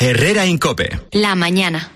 Herrera en COPE. La mañana.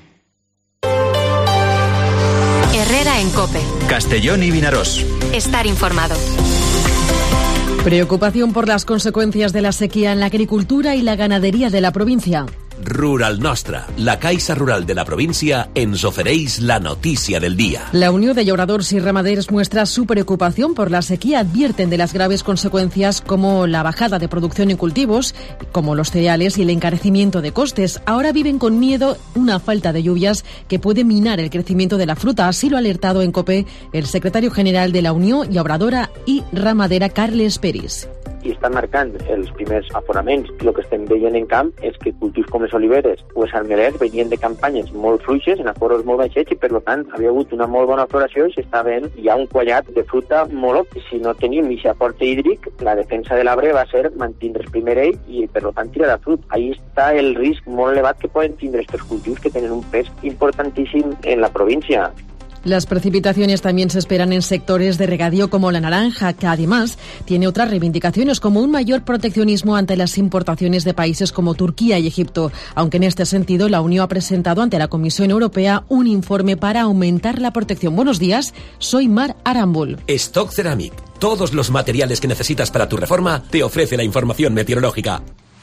Herrera en COPE. Castellón y Vinaròs. Estar informado. Preocupación por las consecuencias de la sequía en la agricultura y la ganadería de la provincia. Rural Nostra, la Caixa Rural de la província, ens ofereix la notícia del día. La Unión de Llauradors y Ramaders muestra su preocupación por la sequía. Advierten de las graves consecuencias como la bajada de producción en cultivos, como los cereales y el encarecimiento de costes. Ahora viven con miedo una falta de lluvias que puede minar el crecimiento de la fruta. Así lo ha alertado en COPE el secretario general de la Unió Llauradora i Ramadera, Carles Peris. I estan marcant els primers aforaments. El que estem veient en camp és que cultius com les oliveres o els ametllers venien de campanyes molt fluixes, en aforos molt baixets, i per tant havia hagut una molt bona floració i s'està veient ja un quallat de fruta molt òptim. Si no tenim aquest aporte hídric, la defensa de l'arbre va ser mantenir el primer ell i per tant tirar la fruit. Ahí està el risc molt elevat que poden tindre aquests cultius que tenen un pes importantíssim en la província. Las precipitaciones también se esperan en sectores de regadío como la naranja, que además tiene otras reivindicaciones como un mayor proteccionismo ante las importaciones de países como Turquía y Egipto. Aunque en este sentido la Unión ha presentado ante la Comisión Europea un informe para aumentar la protección. Buenos días, soy Mar Arambul. Stock Ceramic, todos los materiales que necesitas para tu reforma, te ofrece la información meteorológica.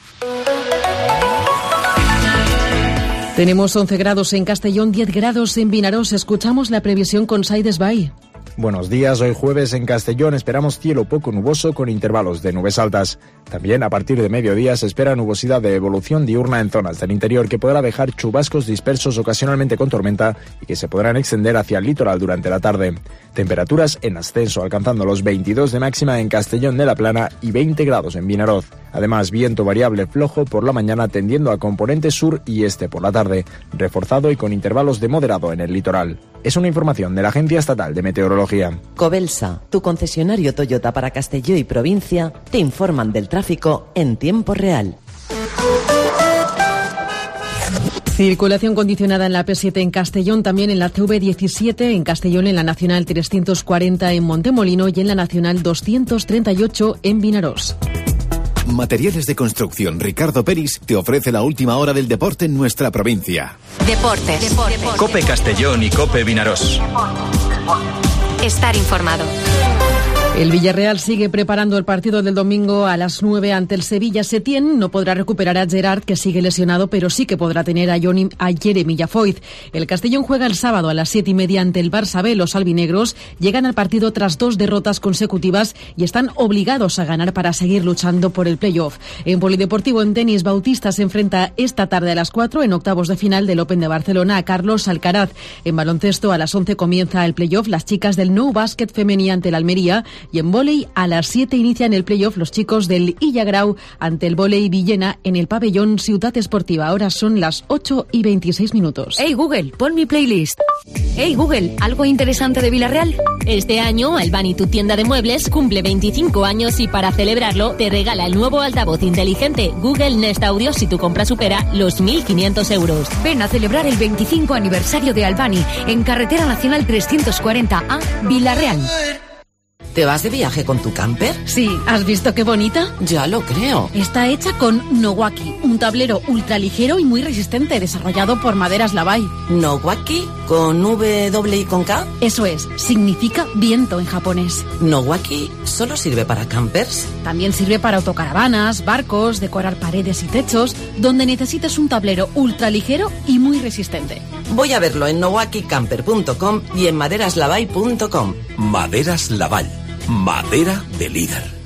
Tenemos 11 grados en Castellón, 10 grados en Vinaròs. Escuchamos la previsión con Saides Bay. Buenos días, hoy jueves en Castellón esperamos cielo poco nuboso con intervalos de nubes altas. También a partir de mediodía se espera nubosidad de evolución diurna en zonas del interior que podrá dejar chubascos dispersos ocasionalmente con tormenta y que se podrán extender hacia el litoral durante la tarde. Temperaturas en ascenso, alcanzando los 22 de máxima en Castellón de la Plana y 20 grados en Vinaròs. Además, viento variable flojo por la mañana tendiendo a componente sur y este por la tarde, reforzado y con intervalos de moderado en el litoral. Es una información de la Agencia Estatal de Meteorología. Cobelsa, tu concesionario Toyota para Castelló y provincia, te informan del tráfico en tiempo real. Circulación condicionada en la P7 en Castellón, también en la CV17 en Castellón, en la Nacional 340 en Montemolino y en la Nacional 238 en Vinaròs. Materiales de construcción Ricardo Peris te ofrece la última hora del deporte en nuestra provincia. Deportes. COPE Castellón y COPE Vinaròs. Estar informado. El Villarreal sigue preparando el partido del domingo a las 9 ante el Sevilla. Setién no podrá recuperar a Gerard, que sigue lesionado, pero sí que podrá tener a Jeremy Lafoyt. El Castellón juega el sábado a las 7:30 ante el Barça B. Los albinegros llegan al partido tras 2 derrotas consecutivas y están obligados a ganar para seguir luchando por el playoff. En polideportivo, en tenis, Bautista se enfrenta esta tarde a las 4 en octavos de final del Open de Barcelona a Carlos Alcaraz. En baloncesto, a las 11 comienza el playoff. Las chicas del Nou Bàsquet femení ante el Almería. Y en vóley, a las 7 inician el playoff los chicos del Illa Grau ante el Vóley Villena en el pabellón Ciutat Esportiva. Ahora son las 8:26. Hey Google, pon mi playlist. Hey Google, ¿algo interesante de Villarreal? Este año, Albani, tu tienda de muebles, cumple 25 años y para celebrarlo te regala el nuevo altavoz inteligente Google Nest Audio si tu compra supera los 1.500 euros. Ven a celebrar el 25 aniversario de Albani en Carretera Nacional 340A, Villarreal. ¿Te vas de viaje con tu camper? Sí, ¿has visto qué bonita? Ya lo creo. Está hecha con Nowaki, un tablero ultraligero y muy resistente desarrollado por Maderas Lavai. ¿Nowaki? ¿Con W y con K? Eso es, significa viento en japonés. ¿Nowaki solo sirve para campers? También sirve para autocaravanas, barcos, decorar paredes y techos, donde necesites un tablero ultraligero y muy resistente. Voy a verlo en nowakicamper.com y en maderaslavai.com. Maderas Laval, madera de líder.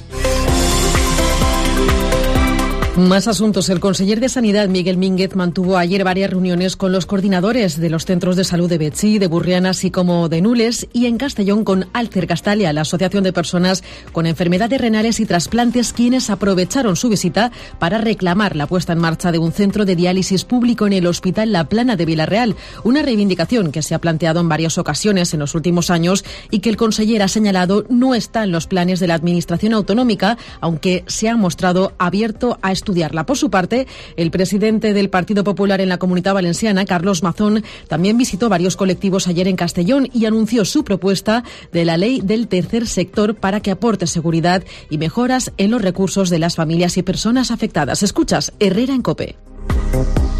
Más asuntos. El conseller de Sanidad, Miguel Mínguez, mantuvo ayer varias reuniones con los coordinadores de los centros de salud de Betxí, de Burriana, así como de Nules, y en Castellón con Alcer Castalia, la Asociación de Personas con Enfermedades Renales y Trasplantes, quienes aprovecharon su visita para reclamar la puesta en marcha de un centro de diálisis público en el Hospital La Plana de Villarreal, una reivindicación que se ha planteado en varias ocasiones en los últimos años y que el conseller ha señalado no está en los planes de la Administración autonómica, aunque se ha mostrado abierto a estudiarla. Por su parte, el presidente del Partido Popular en la Comunitat Valenciana, Carlos Mazón, también visitó varios colectivos ayer en Castellón y anunció su propuesta de la ley del tercer sector para que aporte seguridad y mejoras en los recursos de las familias y personas afectadas. Escuchas Herrera en COPE.